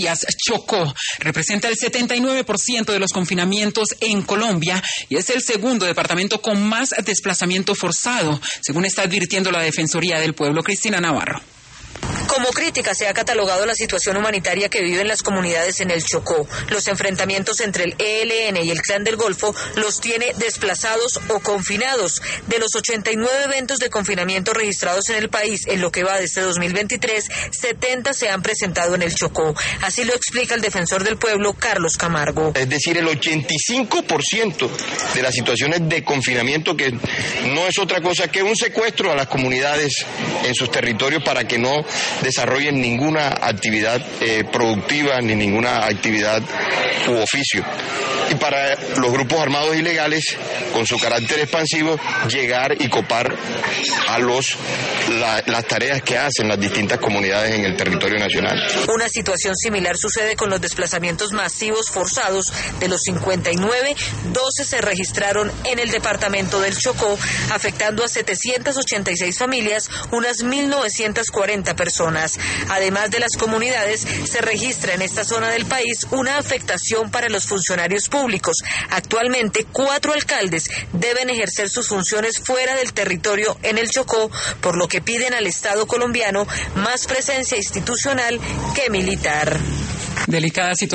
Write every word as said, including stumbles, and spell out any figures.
Chocó representa el setenta y nueve por ciento de los confinamientos en Colombia y es el segundo departamento con más desplazamiento forzado, según está advirtiendo la Defensoría del Pueblo. Cristina Navarro. Como crítica se ha catalogado la situación humanitaria que viven las comunidades en el Chocó. Los enfrentamientos entre el E L N y el Clan del Golfo los tiene desplazados o confinados. De los ochenta y nueve eventos de confinamiento registrados en el país en lo que va de este dos mil veintitrés, setenta se han presentado en el Chocó. Así lo explica el defensor del pueblo, Carlos Camargo. Es decir, el ochenta y cinco por ciento de las situaciones de confinamiento, que no es otra cosa que un secuestro a las comunidades en sus territorios para que no desarrollen ninguna actividad eh, productiva ni ninguna actividad u oficio. Y para los grupos armados ilegales, con su carácter expansivo, llegar y copar a los la, las tareas que hacen las distintas comunidades en el territorio nacional. Una situación similar sucede con los desplazamientos masivos forzados. De los cincuenta y nueve, doce se registraron en el departamento del Chocó, afectando a setecientas ochenta y seis familias, unas mil novecientas cuarenta personas. Además de las comunidades, se registra en esta zona del país una afectación para los funcionarios públicos. Actualmente, cuatro alcaldes deben ejercer sus funciones fuera del territorio en el Chocó, por lo que piden al Estado colombiano más presencia institucional que militar. Delicada situación.